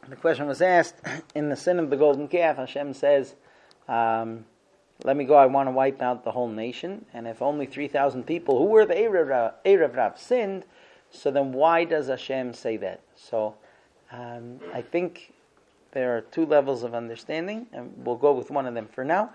The question was asked in the sin of the golden calf. Hashem says, let me go, I want to wipe out the whole nation. And if only 3,000 people who were the Erev Rav sinned, so then why does Hashem say that? So I think there are two levels of understanding, and we'll go with one of them for now.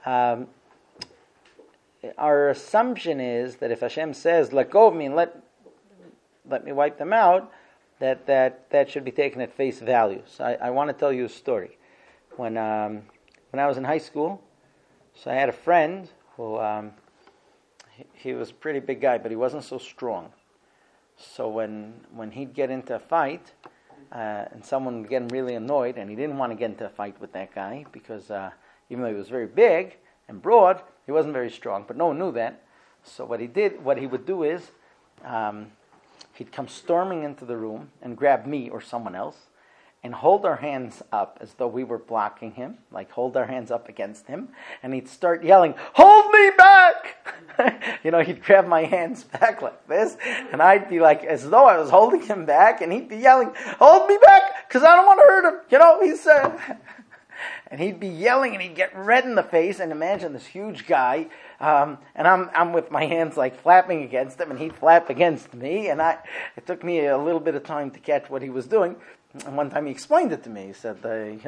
Our assumption is that if Hashem says, let go of me and let me wipe them out, that should be taken at face value. So I want to tell you a story. When I was in high school, so I had a friend who, he was a pretty big guy, but he wasn't so strong. So when he'd get into a fight, and someone would get him really annoyed, and he didn't want to get into a fight with that guy, because even though he was very big and broad, he wasn't very strong, but no one knew that. So what he would do is, he'd come storming into the room and grab me or someone else and hold our hands up as though we were blocking him, like hold our hands up against him, and he'd start yelling, hold me back! He'd grab my hands back like this, and I'd be like, as though I was holding him back, and he'd be yelling, hold me back, because I don't want to hurt him, he's... And he'd be yelling, and he'd get red in the face, and imagine this huge guy, and I'm with my hands like flapping against him, and he'd flap against me, and it took me a little bit of time to catch what he was doing. And one time he explained it to me. He said,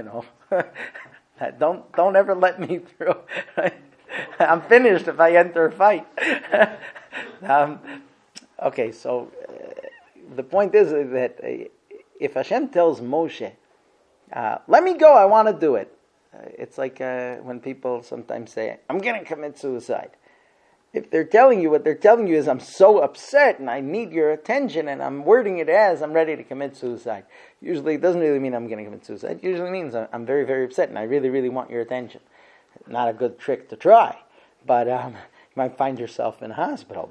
don't ever let me through. I'm finished if I enter a fight. Okay, so the point is that if Hashem tells Moshe, let me go, I want to do it. It's like when people sometimes say, I'm going to commit suicide. If they're telling you, what they're telling you is, I'm so upset and I need your attention, and I'm wording it as, I'm ready to commit suicide. Usually it doesn't really mean I'm going to commit suicide. It usually means I'm very, very upset and I really, really want your attention. Not a good trick to try, but you might find yourself in a hospital.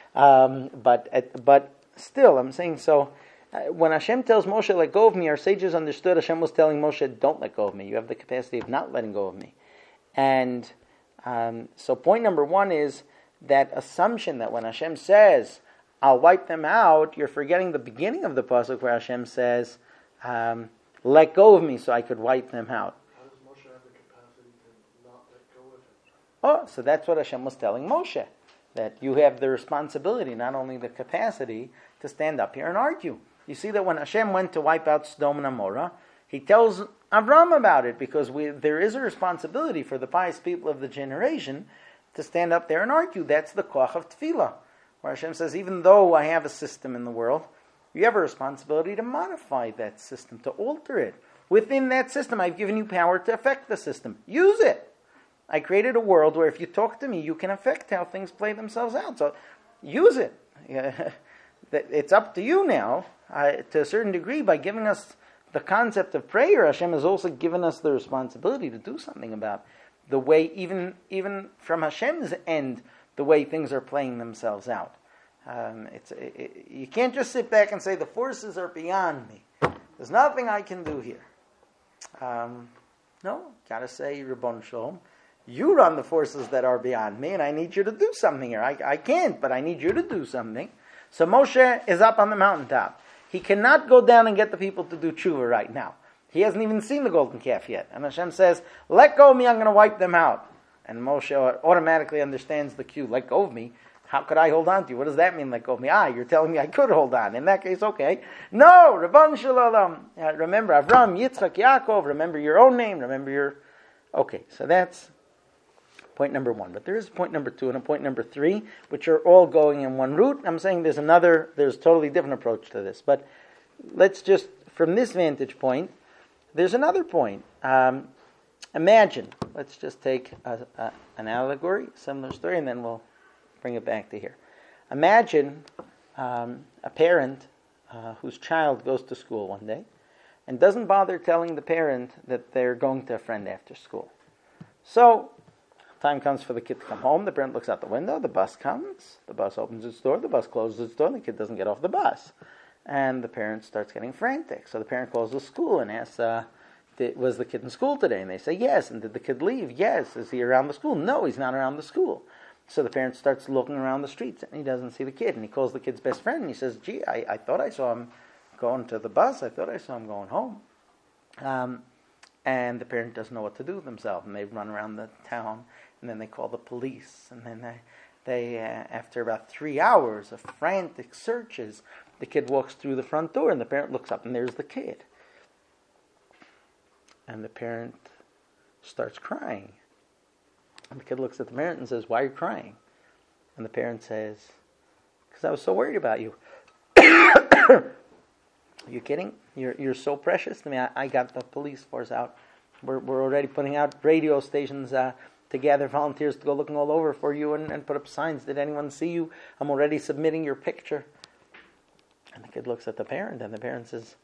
But still, I'm saying, so when Hashem tells Moshe, let go of me, our sages understood Hashem was telling Moshe, don't let go of me. You have the capacity of not letting go of me. And so point number one is that assumption that when Hashem says, I'll wipe them out, you're forgetting the beginning of the pasuk where Hashem says, let go of me so I could wipe them out. How does Moshe have the capacity to not let go of him? Oh, so that's what Hashem was telling Moshe, that you have the responsibility, not only the capacity, to stand up here and argue. You see that when Hashem went to wipe out Sodom and Amorah, He tells Avram about it, because there is a responsibility for the pious people of the generation to stand up there and argue. That's the koach of tefillah, where Hashem says, even though I have a system in the world, you have a responsibility to modify that system, to alter it. Within that system, I've given you power to affect the system. Use it. I created a world where if you talk to me, you can affect how things play themselves out. So use it. It's up to you now, to a certain degree. By giving us the concept of prayer, Hashem has also given us the responsibility to do something about the way, even from Hashem's end, the way things are playing themselves out. You can't just sit back and say, the forces are beyond me. There's nothing I can do here. No, gotta say, Ribbon Shalom, you run the forces that are beyond me, and I need you to do something here. I can't, but I need you to do something. So Moshe is up on the mountaintop. He cannot go down and get the people to do tshuva right now. He hasn't even seen the golden calf yet. And Hashem says, let go of me, I'm going to wipe them out. And Moshe automatically understands the cue, let go of me. How could I hold on to you? What does that mean, let go of me? You're telling me I could hold on. In that case, okay. No, Rabban Shalom. Remember Avram, Yitzchak, Yaakov. Remember your own name. Remember your... Okay, so that's point number one. But there is point number two and a point number three, which are all going in one route. I'm saying there's a totally different approach to this. But let's just, from this vantage point, there's another point. Imagine, let's just take an allegory, similar story, and then we'll bring it back to here. Imagine a parent whose child goes to school one day and doesn't bother telling the parent that they're going to a friend after school. So, time comes for the kid to come home. The parent looks out the window. The bus comes. The bus opens its door. The bus closes its door. And the kid doesn't get off the bus. And the parent starts getting frantic. So the parent calls the school and asks, was the kid in school today? And they say, yes. And did the kid leave? Yes. Is he around the school? No, he's not around the school. So the parent starts looking around the streets and he doesn't see the kid. And he calls the kid's best friend and he says, gee, I thought I saw him going to the bus. I thought I saw him going home. And the parent doesn't know what to do with themselves, and they run around the town, and then they call the police, and then they after about 3 hours of frantic searches, the kid walks through the front door, and the parent looks up, and there's the kid. And the parent starts crying. And the kid looks at the parent and says, "Why are you crying?" And the parent says, "Because I was so worried about you." Are you kidding? You're so precious to me. I got the police force out. We're already putting out radio stations to gather volunteers to go looking all over for you and put up signs. Did anyone see you? I'm already submitting your picture. And the kid looks at the parent, and the parent says,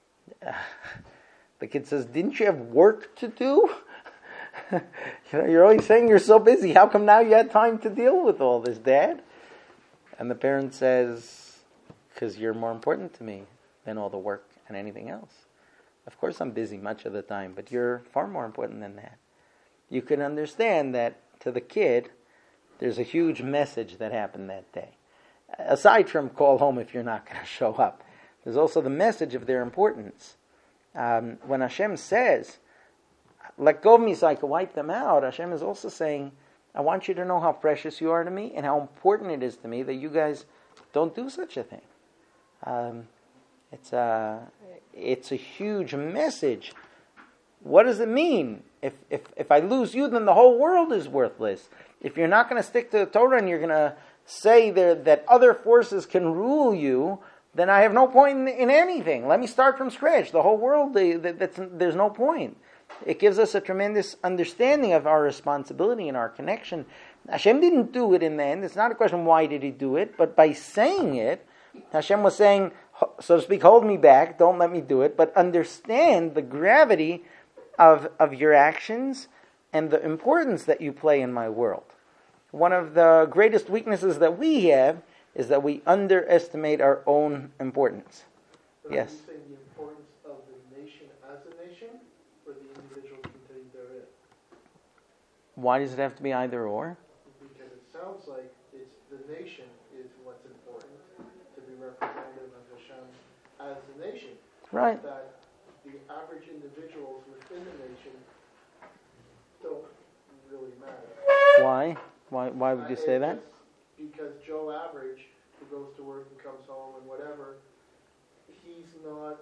the kid says, "Didn't you have work to do? You're always saying you're so busy. How come now you had time to deal with all this, Dad?" And the parent says, "Because you're more important to me than all the work and anything else. Of course I'm busy much of the time, but you're far more important than that." You can understand that to the kid, there's a huge message that happened that day. Aside from call home if you're not going to show up, there's also the message of their importance. When Hashem says, "Let go of me so I can wipe them out," Hashem is also saying, "I want you to know how precious you are to me and how important it is to me that you guys don't do such a thing." It's a huge message. What does it mean? If I lose you, then the whole world is worthless. If you're not going to stick to the Torah and you're going to say that other forces can rule you, then I have no point in anything. Let me start from scratch. The whole world, there's no point. It gives us a tremendous understanding of our responsibility and our connection. Hashem didn't do it in the end. It's not a question why did he do it, but by saying it, Hashem was saying, so to speak, hold me back, don't let me do it, but understand the gravity of your actions and the importance that you play in my world. One of the greatest weaknesses that we have is that we underestimate our own importance. But Yes? Are you saying the importance of the nation as a nation, or the individual contained therein? Why does it have to be either or? Because it sounds like it's the nation is what's important to be representative of Hashem as the nation. Right. That the average individuals within the nation don't really matter. Why? Why would you say that? Because Joe Average, who goes to work and comes home and whatever, he's not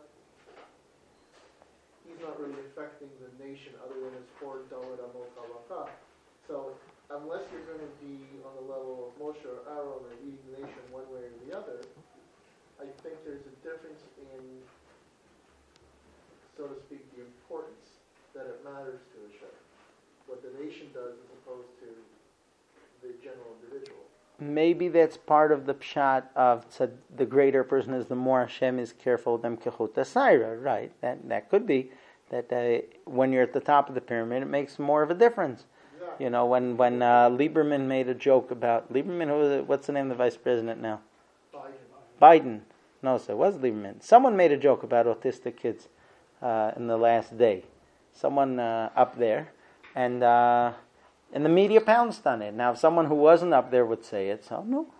really affecting the nation other than his poor Dalit Amot Halakha. So unless you're going to be on the level of Moshe or Aaron or leading the nation one way or the other, I think there's a difference in, so to speak, the importance that it matters to Hashem. What the nation does as opposed to the general individual. Maybe that's part of the pshat of the greater person is the more Hashem is careful with them kechut asayra, right? That could be that when you're at the top of the pyramid, it makes more of a difference. Exactly. You know, when Lieberman made a joke about what's the name of the vice president now? Biden. No, so it was Lieberman. Someone made a joke about autistic kids in the last day. Someone up there, and the media pounced on it. Now, if someone who wasn't up there would say it, so no,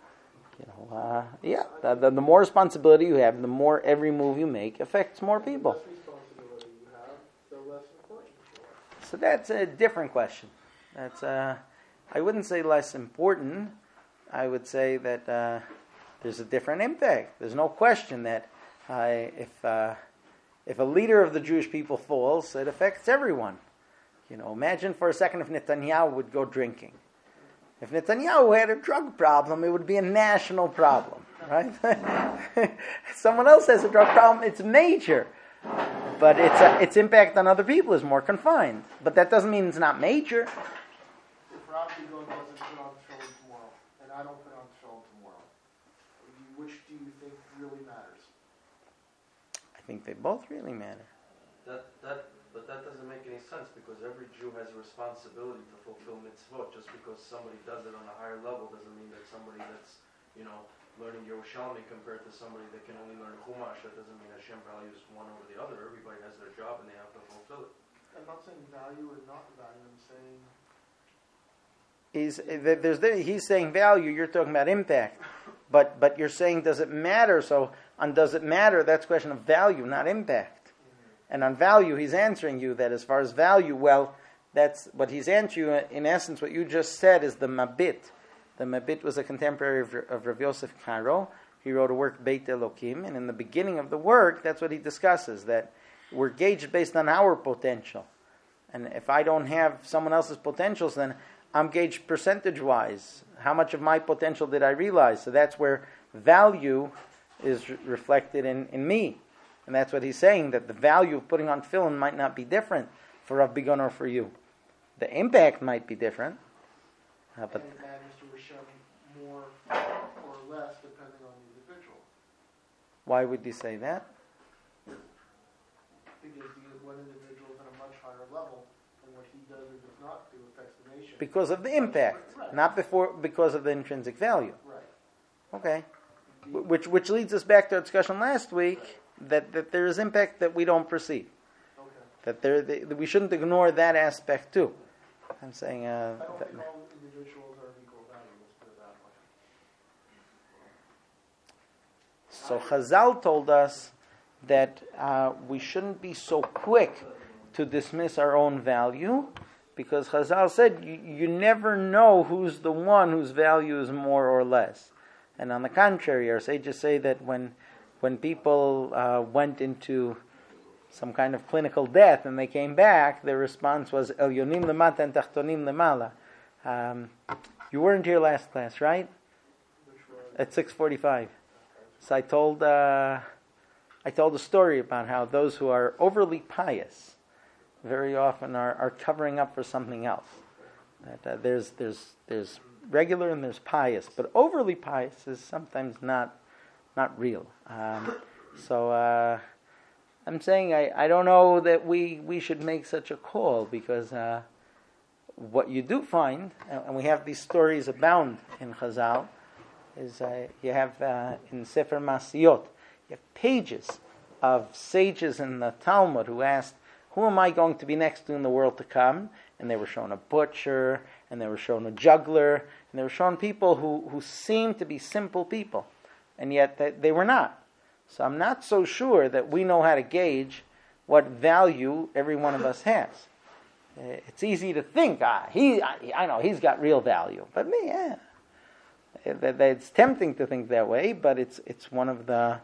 the more responsibility you have, the more every move you make affects more people. The less responsibility you have, the less important you are. So that's a different question. That's I wouldn't say less important. I would say that there's a different impact. There's no question that if a leader of the Jewish people falls, it affects everyone. You know, imagine for a second if Netanyahu would go drinking. If Netanyahu had a drug problem, it would be a national problem, right? Someone else has a drug problem, it's major. But its impact on other people is more confined. But that doesn't mean it's not major. If Rabbi Gon doesn't put on tefillin tomorrow, and I don't put on tefillin tomorrow, which do you think really matters? I think they both really matter. But that doesn't make any sense because every Jew has a responsibility to fulfill mitzvot. Just because somebody does it on a higher level doesn't mean that somebody that's, learning Yerushalmi compared to somebody that can only learn Chumash, that doesn't mean Hashem values one over the other. Everybody has their job and they have to fulfill it. I'm not saying value or not value, I'm saying... He's saying value, you're talking about impact. But you're saying, does it matter? So, on does it matter, that's a question of value, not impact. And on value, he's answering you that as far as value, well, that's what he's answering you. In essence, what you just said is the Mabit. The Mabit was a contemporary of Rav Yosef Karo. He wrote a work, Beit Elokim, and in the beginning of the work, that's what he discusses, that we're gauged based on our potential. And if I don't have someone else's potentials, then I'm gauged percentage-wise. How much of my potential did I realize? So that's where value is reflected in me. And that's what he's saying, that the value of putting on tefillin might not be different for Rav Bigon or for you. The impact might be different. But and it matters to Hashem more or less depending on the individual. Why would you say that? Because one individual is at a much higher level, and what he does or does not do affects the nation. Because of the impact, right. not because of the intrinsic value. Right. Okay. Which leads us back to our discussion last week, that there is impact that we don't perceive. Okay. That we shouldn't ignore that aspect too. I'm saying... I don't think all individuals are of equal value, let's put it that way. So Chazal told us that we shouldn't be so quick to dismiss our own value, because Chazal said you never know who's the one whose value is more or less. And on the contrary, our sages say that when people went into some kind of clinical death and they came back, their response was Elyonim lemata and Tachtonim lemala. You weren't here last class, right? At 6:45. So I told a story about how those who are overly pious very often are covering up for something else. That there's regular and there's pious, but overly pious is sometimes not real. So I'm saying I don't know that we should make such a call, because what you do find, and we have these stories abound in Chazal, is you have in Sefer Masiyot, you have pages of sages in the Talmud who asked, who am I going to be next to in the world to come? And they were shown a butcher, and they were shown a juggler, and they were shown people who seemed to be simple people, and yet they were not. So I'm not so sure that we know how to gauge what value every one of us has. It's easy to think, I know he's got real value, but me, it's tempting to think that way, but it's one of the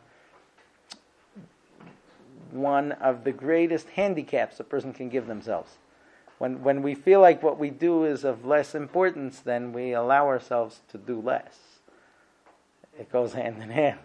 greatest handicaps a person can give themselves. When we feel like what we do is of less importance, then we allow ourselves to do less. It goes hand in hand.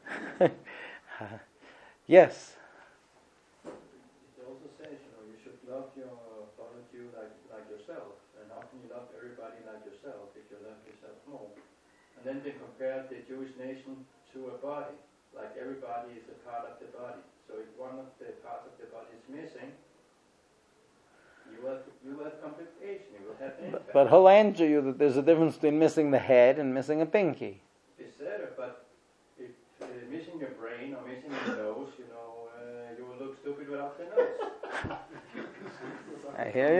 Yes. It also says, you should love your fellow Jew like yourself. And how can you love everybody like yourself if you love yourself more? And then they compare the Jewish nation to a body. Like everybody is a part of the body. So if one of the parts of the body is missing, you will have complication, you will have impact. But he'll answer you that there's a difference between missing the head and missing a pinky. It's there, but if missing your brain or missing your nose, you will look stupid without the nose. I hear you.